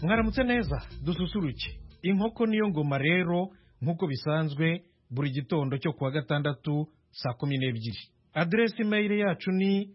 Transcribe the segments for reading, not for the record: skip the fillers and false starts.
mwaramutse neza dususuruke inkoko niyo ngoma rero nk'uko bisanzwe buri gitondo cyo kuwa gatandatu saa 12. Adresi email yacu ni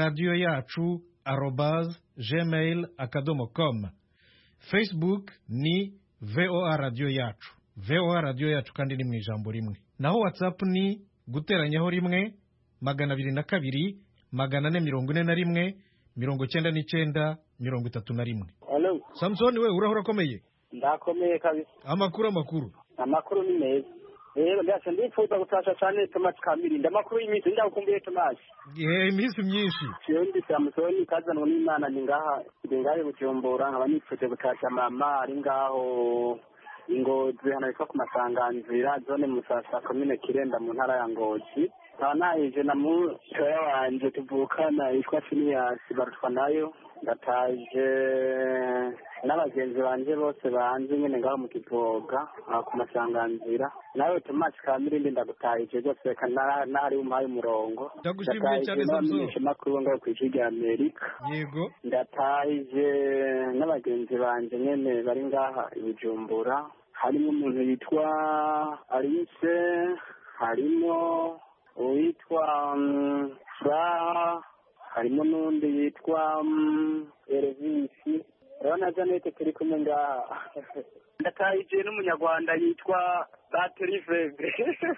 radioyacu@gmail.com. Facebook ni VOA Radio Yacu. VOA Radio Yacu kandi ni mu ijambo rimwe. Naho WhatsApp ni guteranyaho rimwe 202 441 99 31. Hello. Samson we urahora komeye? Ndakomeye kabisa. Amakuru ni meza. Ndasha ndifuza gutasha cyane Thomas Kamiri. Ndamakuru y'imisi ndakumbuye Thomas. Imisi myinshi. Cyondi Samson kazanwa n'Imana ningahe Bujumbura nkaba nifuje gutasha mama ari ngaho Ingozi hano yitwa ku Masanganzira zone Musasa commune Kirenda mu ntara ya Ngozi. Nahije na mutoya wanje tuvukana yitwa Phineas barutwa nayo. Ndataje n'abagenzi banje bose banze nyene ngaho mu Kivoga ku Masanganzira. Nawe Thomas Kamiri ndagutaje rwose kana nari umpaye umurongo. Ndagushimiye cyane Samson. Makuru ngaho ku ijwi rya Amerika. Yego. Ndataje n'abagenzi banje nyene bari ngaha i Bujumbura. Harimo umuntu yitwa Alice, harimo uwitwa Fra, harimo n'undi yitwa Elvisi. Urabona Janete turi kumwe ngaha. Ndataje n'umunyarwanda yitwa Battery Febre.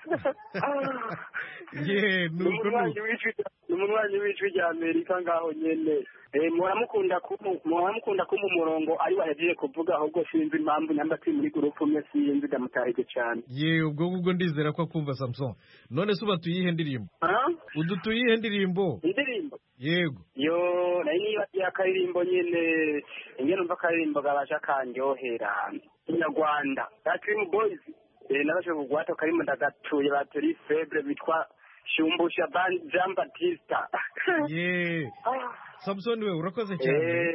N'umunywanyi w'ijwi rya Amerika ngaho nyene. Muramukunda kumurongo ari wahejeje kuvuga ahubwo sinzi impamvu nyambati muri groupe umwe sinzi ndamutahije cyane. Ubwo ndizera ko akumva Samson. None se ubatuyihe ndirimbo? Udutuyihe ndirimbo? Indirimbo? Yego. Nari niba yakaririmbo nyene ingene umva karirimbo gabasha kanyohera. Inyarwanda. Dream Boys. Nabashe kugwata karimo ndagatuye Battery Febre bitwa Shumbusha Jean Baptista. Samson we urakoze cyane.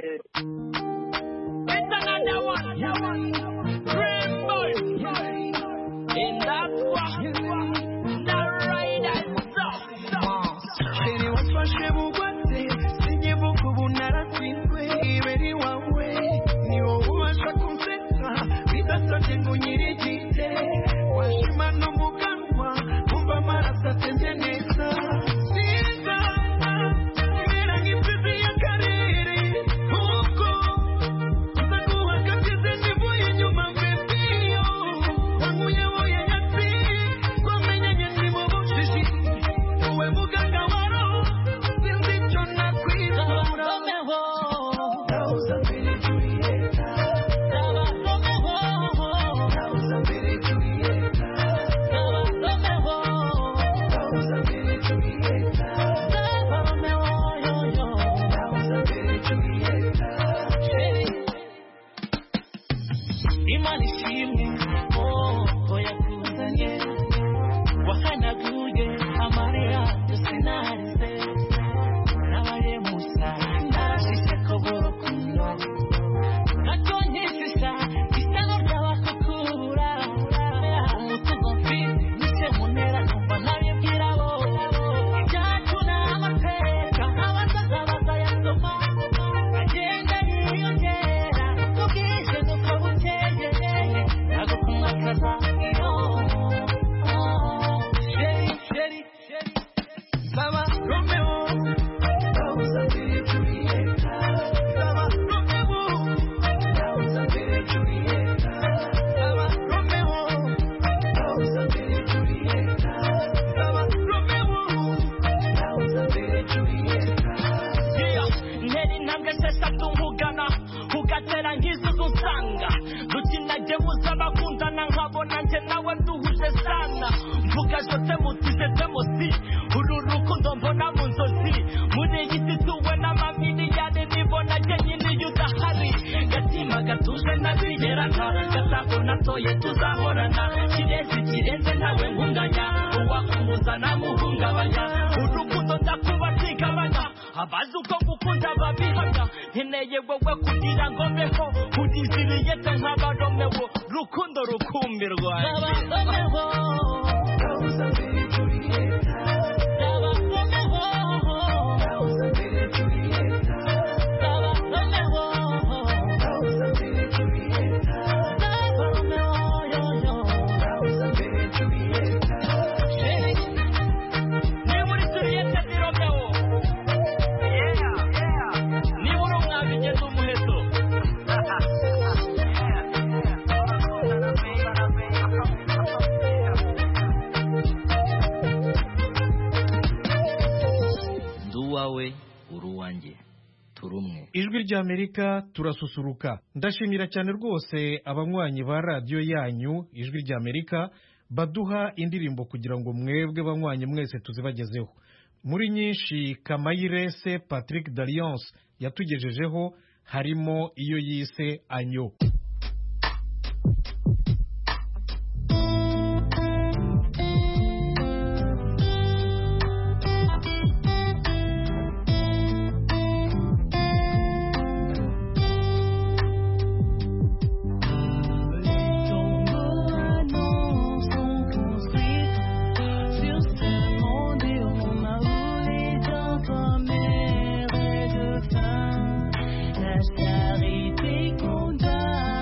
Abazuko gukunda babihanya nkeneye wowe kugira ngo mbeho kudiziriye nk'abaromewo rukundo rukumbirwa ijwi ry'Amerika turasusuruka. Ndashimira cyane rwose abanywanyi ba radiyo yanyu ijwi ry'Amerika baduha indirimbo kugira ngo mwebwe banywanyi mwese tuzibagezeho. Muri nyinshi Kamayirese Patrick Dalliance yatugejejeho harimo iyo yise Anyo. La charité condamne.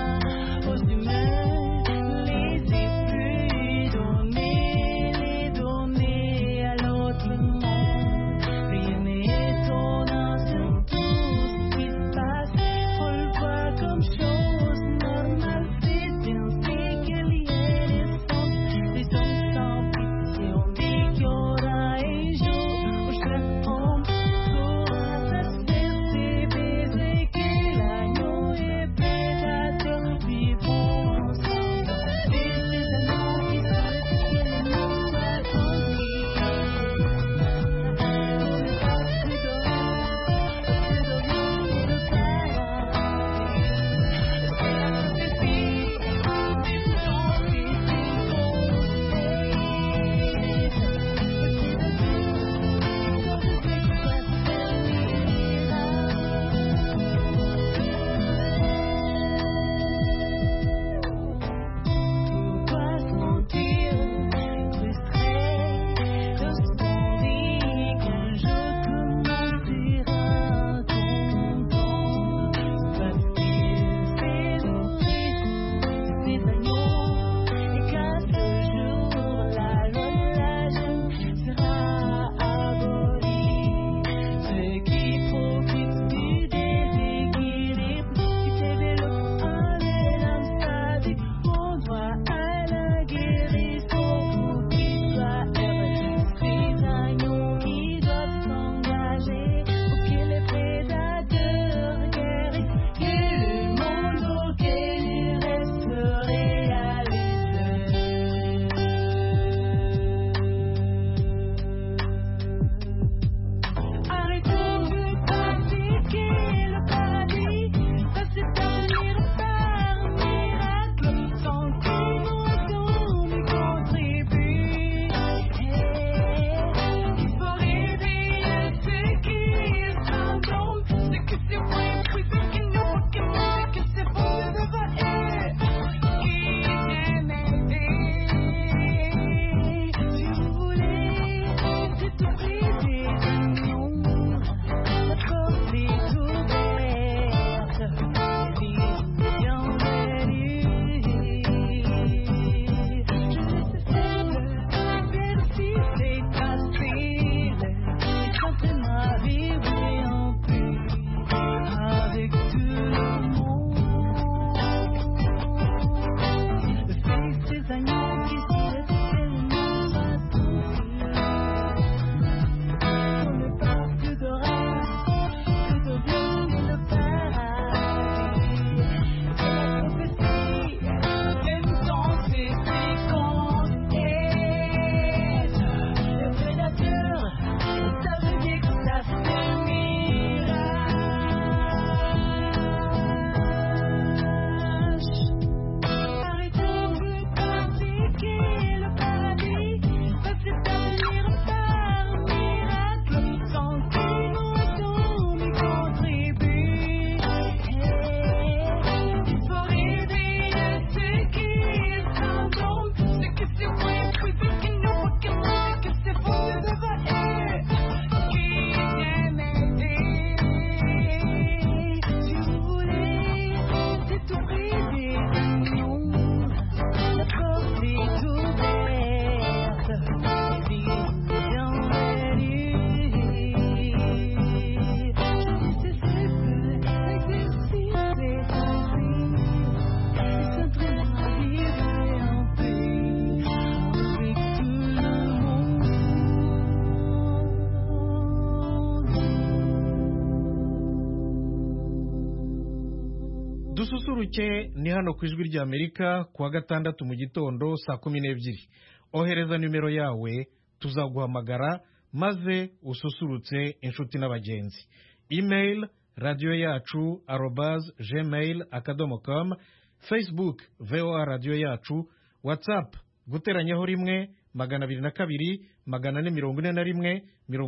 dususuruke ni hano ku ijwi ry'Amerika kuwa gatandatu mu gitondo saa 12. Ohereza nimero yawe tuzaguhamagara maze ususurutse inshuti n'abagenzi. Email radio yacu @gmail.com, Facebook VOA radio yacu, WhatsApp guteranyaho rimwe 202 441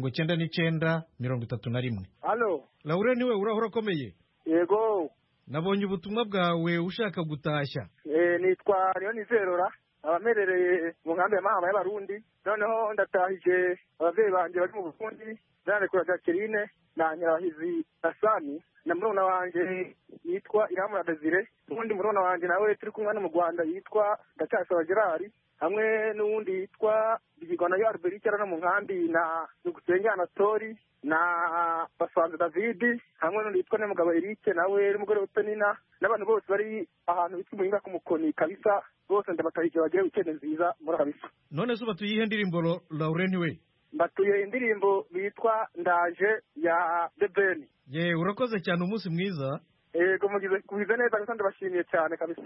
99 Halo. Laure niwe urahora komeye? Yego. Nabonye ubutumwa bwawe ushaka gutashya. Nitwa Nizerora, abamerereye mu nkambi y'amahama y'abarundi. Noneho ndatahije abavyeyi banje bari mu Burundi, nane kura Jacqueline na Nyirahizi Asani, na murona wanje yitwa Iramura Desire, undi murona wanje nawe turi kumwe mu Rwanda yitwa Ndacyasaba Gerard, hamwe n'uwundi yitwa Bigigona ya Albert no mu nkambi na Nugusenge Anatori na Basanze David, hamwe n'undi yitwa Nemugabo Eric nawe n'umugore utanina, n'abantu bose bari ahantu bitwa Muhinga ku Mukoni kabisa, bose ndabatahije bagiye weekend nziza muri kabisa. None so batuyihe ndirimbo Laurent we? Batuye indirimbo bitwa Ndaje ya The Ben. Ye urakoze cyane umunsi mwiza. Yego mugize kubize neza kandi bashimiye cyane kabisa.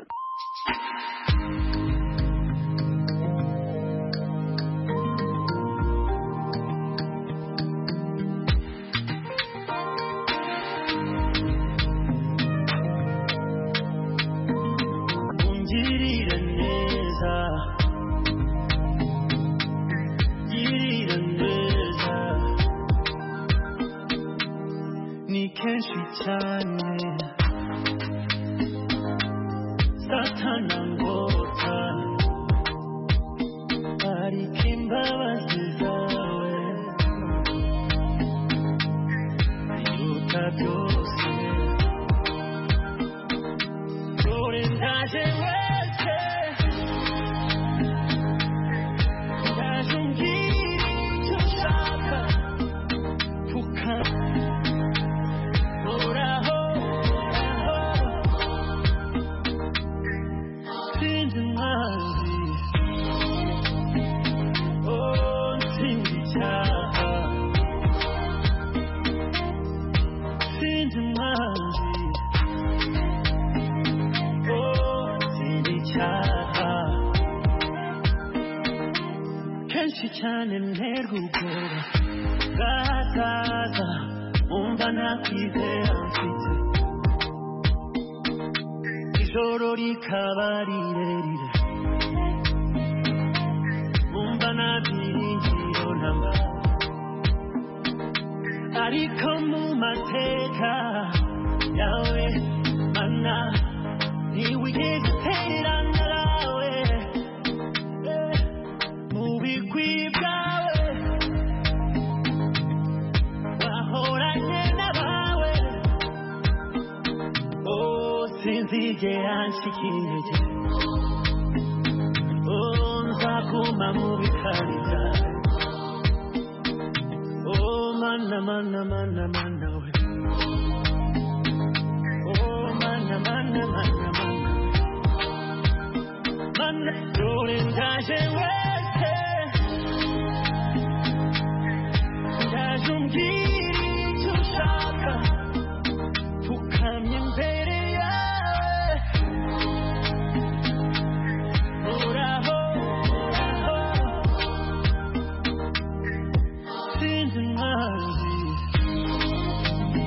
kenshi cyane satana ngota ariko imbabazi zawe ziruta byose dore ndaje wese ndaje umbwira icyo ushaka cyane nterwa ubwoba bwazaza umva nakwizera mfite ijoro rikaba rirerire umva nabyiringiro namba ariko mu mateka yawe mana ntiwigeze utererana nawe mu bigwi bwawe wahoranye n'abawe sinzigera ncika intege nzaguma mu bikari byawe mana mana mana mana we mana mana mana mana mana dore ndaje wese ndaje umbwira icyo ushaka pfukamye imbere yawe uraho sinzi mwanzi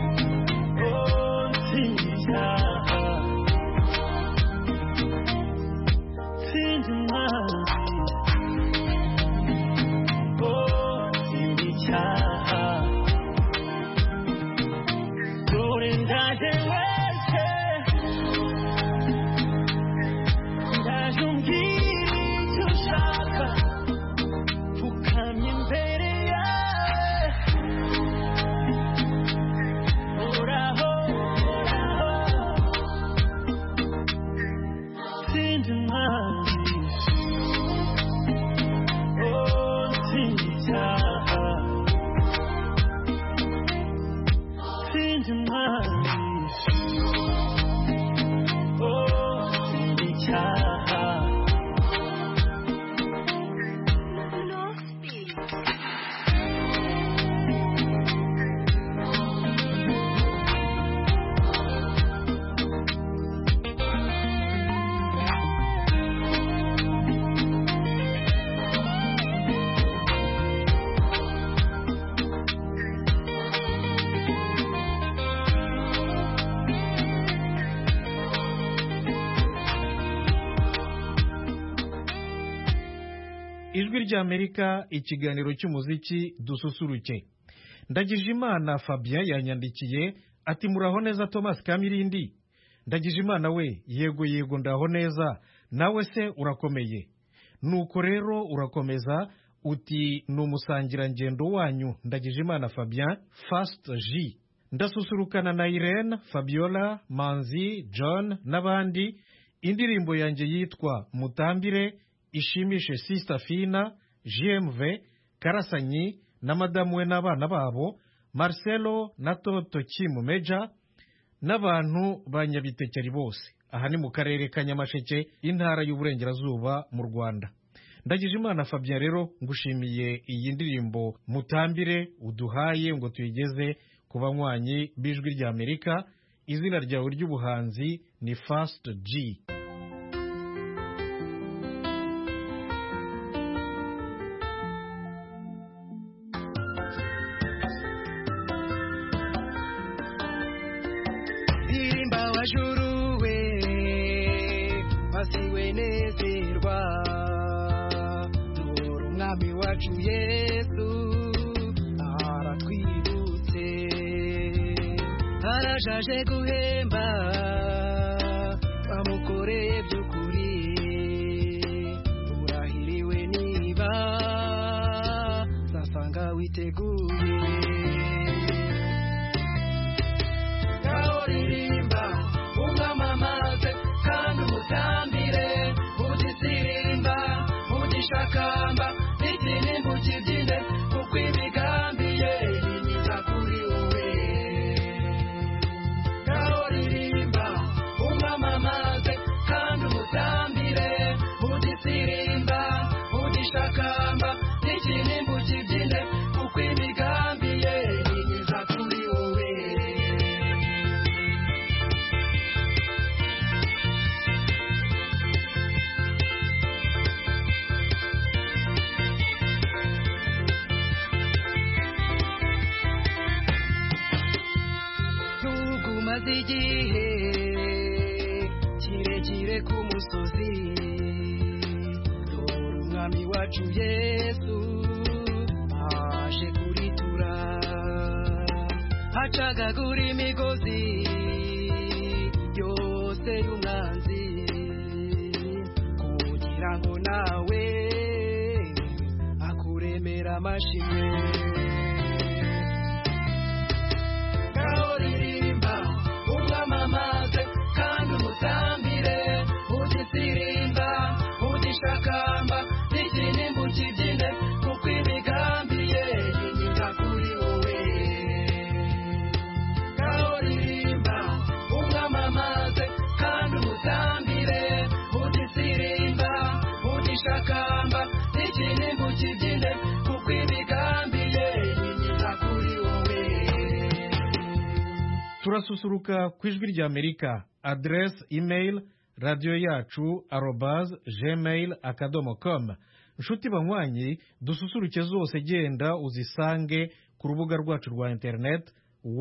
ijwi ry'Amerika, ikiganiro cy'umuziki dususuruke. Ndagijimana Fabien yanyandikiye ati muraho neza Thomas Kamirindi. Ndagijimana we, yego ndaho neza, nawe se urakomeye? Nuko rero urakomeza uti n'umusangirangendo wanyu Ndagijimana Fabien Fast J. Ndasusurukana na Irene, Fabiola, Manzi, John n'abandi. Indirimbo yanjye yitwa Mutambire ishimishe Sister Fina, GMV, Karasanyi na madamu we n'abana babo, Marcelo na Toto Kimumeja n'abantu ba Nyabitekeri bose. Aha ni mu karere ka Nyamasheke, intara y'Uburengerazuba mu Rwanda. Ndagijimana Fabien rero ngushimiye iyi ndirimbo Mutambire uduhaye ngo tuyigeze ku banywanyi b'ijwi ry'Amerika. Izina ryawe ry'ubuhanzi ni Fast G. Imba wajuruwe wasiwe nezerwa dore umwami wacu Yesu aratwibutse arashaje guhemba bamukoreye by'ukuri urahiriwe niba zasanga witeguye Kaoririmba umamamaze kandi umutambire udisirimba udishakamba n'ikindi mukibyine kuko imigambi ye nimyiza kuri wowe Kaoririmba umamamaze kandi umutambire udisirimba udishakamba n'ikindi mukibyine kuko imigambi ye nimyiza kuri wowe tugumaze igihe kirekire ku musozi dore umwami wacu Yesu aje kuritura acagagura imigozi yose y'umwanzi kugira ngo nawe akuremera amashimwe Kaoririmba umamamaze kandi umutambire udisirimba udishakamba n'ikindi mukibyine kuko imigambi ye nimyiza kuri wowe Kaoririmba umamamaze kandi umutambire udisirimba udishakamba n'ikindi mukibyine kuko imigambi ye nimyiza kuri wowe Turasusuruka ku ijwi ry'Amerika. Adresse email radio yacu @gmail.com. Nshuti banywanyi, dususuruke zose genda uzisange ku rubuga rwacu rwa internet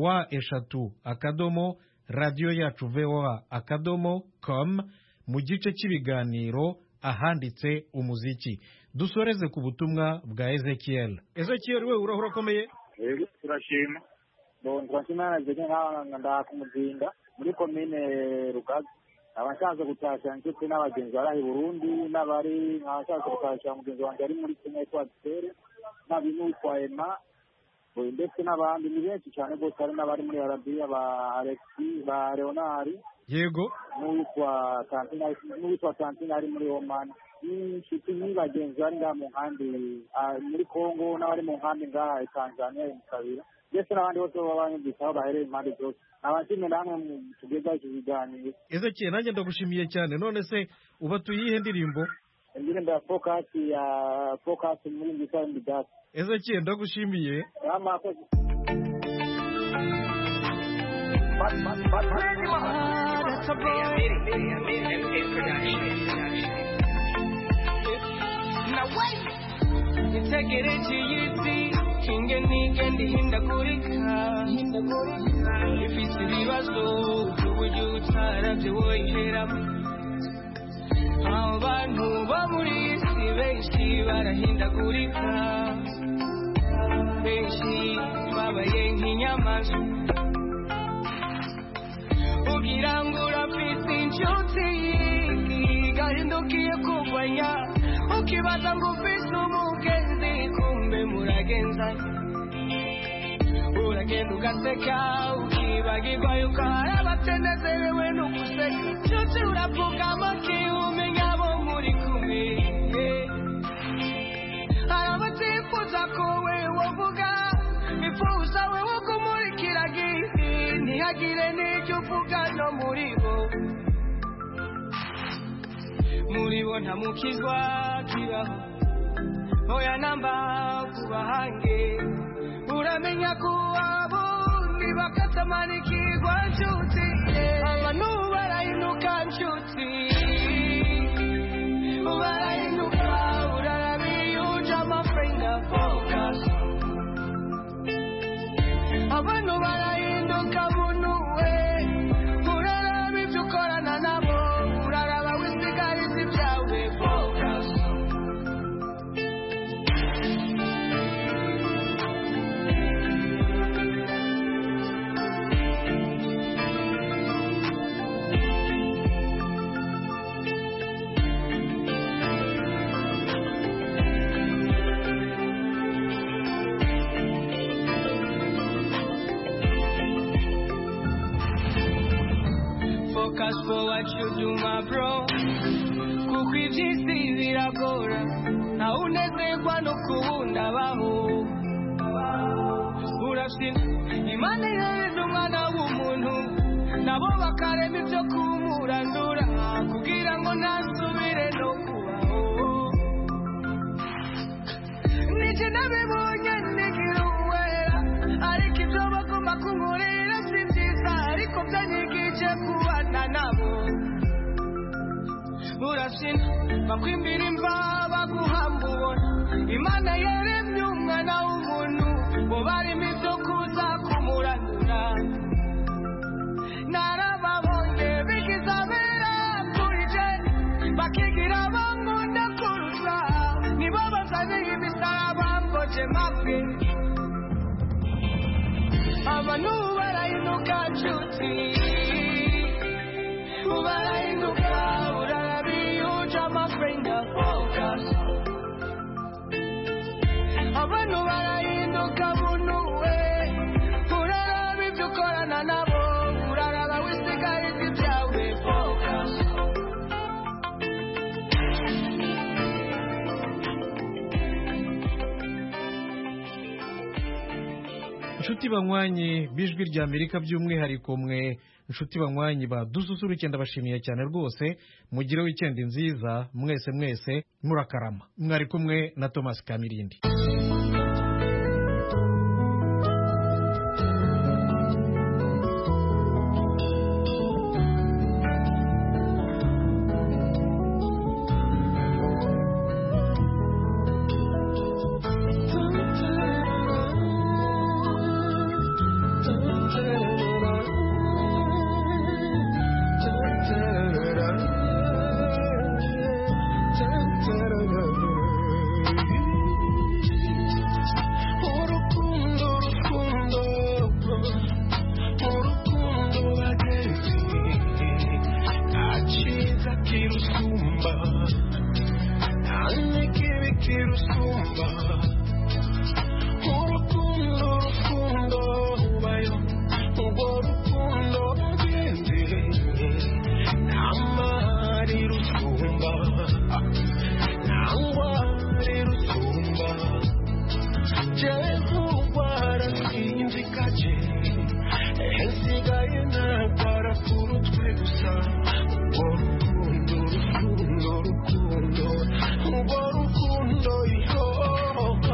wa@radioyacu.voa.com mu gice cy'ibiganiro ahanditse umuziki. Dusoreze ku butumwa bwa Ezekiel. Ezekiel we urakomeye? Yego turashima. Twashimana zege nk'abanga kumuzinda muri komine Rugaga. Abashaje gutasha inshuti n'abagenzi bari Burundi n'abari nk'abashaje gutasha mugenzi wanjye ari muri Kenya kwa Tere n'abinu kwa Ema ndetse n'abandi ni benshi cyane bose hari n'abari muri Arabia ba Alexi ba Leonari yego n'uwitwa Tantina ari muri Oman inshuti n'abagenzi bari mu nkambi muri Kongo n'abari mu nkambi ngaha Tanzania Kabira ndetse n'abandi bose babanyumvisaho bahereye impande zose abashimye namwe tugeza iki kiganiro. Ezekiel nanjye ndagushimiye cyane. None se uba tuyihe ndirimbo? Indirimbo ya focus muri ngisa ndidata. Ezekiel ndagushimiye. ifite ibibazo by'uburyo utaravye woyihera abo bantu bo muri isi benshi barahindagurika benshi babaye nk'inyamaswa ugira ngo urafite inshuti gahindukiye kurwanya ukibaza ngo ufite umugenzi kumbe muragenzanya uragenda ugaseka ukibagirwa yuko hari abatenezerewe no guseka nshuti uravuga amaki umenya abo muri kumwe hari abatifuza ko wewe wovuga bifuza wewe kumurikira giti ntihagire n'icyo uvuga no muri bo nta mukizwa kibaho oya namba kubahange uramenya ko abo nibakatamanikirwa nshuti abantu barahinuka nshuti barahinuka urarabiyuja amafrenda focus abantu barahinduka bunuwe uraraba ibyo ukorana nabo uraraba wisigariza ibyawe focus Focus for what you do, my bro. Kukwitisi viragora na unezerwa no kubunda baho urafite imana yezu umwana w'umuntu nabo bakarema ibyo kumurandura kugira ngo ntasubire no kubaho nije nabibonye nigira uwera ariko ibyo bagomba kunkorera si byiza ariko byanyigije kubana nabo urasina bakwimbira imva baguhambura imana yaremye umwana w'umuntu bo barimo ibyo kuza kumurandura narababonye bikizabera kuri je bakigira bangunda kurusha nibo bazaniye imisaraba ngoje mapfe abantu barahinuka nshuti barahinuka urarabiyuja amafrenda focus abantu barahinduka bunuwe uraraba ibyo ukorana nabo uraraba wisigariza ibyawe focus inshuti banywanyi b'ijwi rya Amerika by'umwihariko mwe inshuti banywanyi badususurukye ndabashimiye cyane rwose mugire weekend nziza mwese murakarama mwari kumwe na Thomas Kamirindi. Rukundo, yo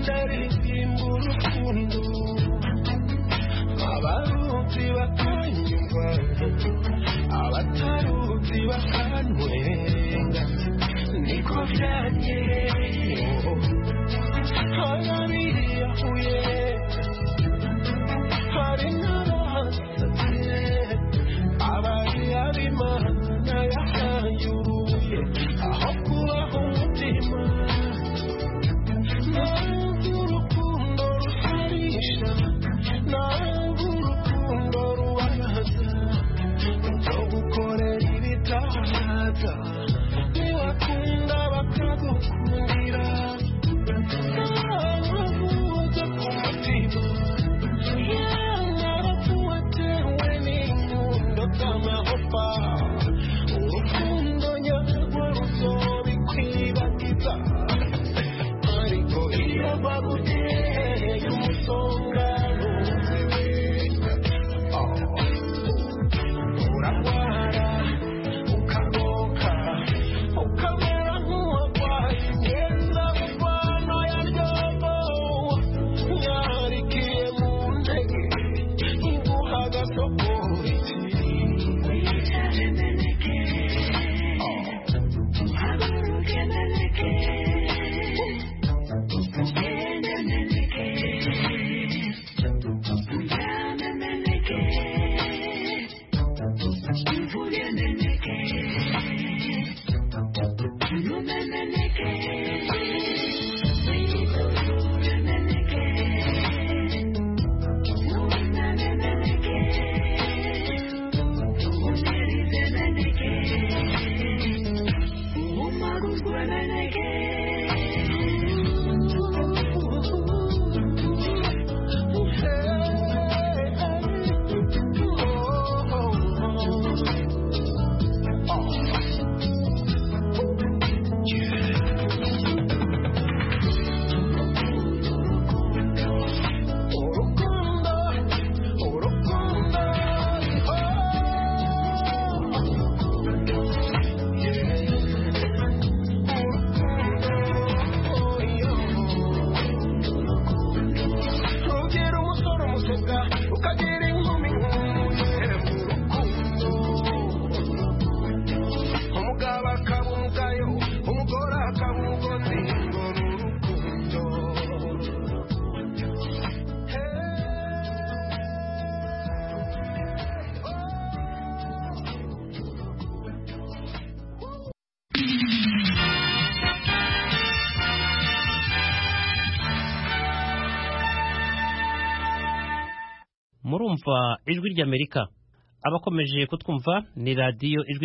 rigenda ririmba urukundo abaruzi bakanyumva abataruzi bakanwenga niko byanyereye harabiriyahuye hari n'abahasatse abari abimana yahayuruye aho kubaho umutima ntabwo urukundo rusarisha ntabwo urukundo rubabaza rwo gukorera ibitahaza niwakunda bakagukundira ntabwo uza ku mutima ntabwo watewe n'inkundo z'amahopa urukundo nyarwo ruzobikwibagiza ariko iyo baguteye umusonga urarwara ukagoka ukamera nk'uwarwaye imyenda muvano yaryobo yarikiye mu ndege iguha agasoporiti murumva ijwi ry'Amerika abakomeje kutwumva ni radiyo ijwi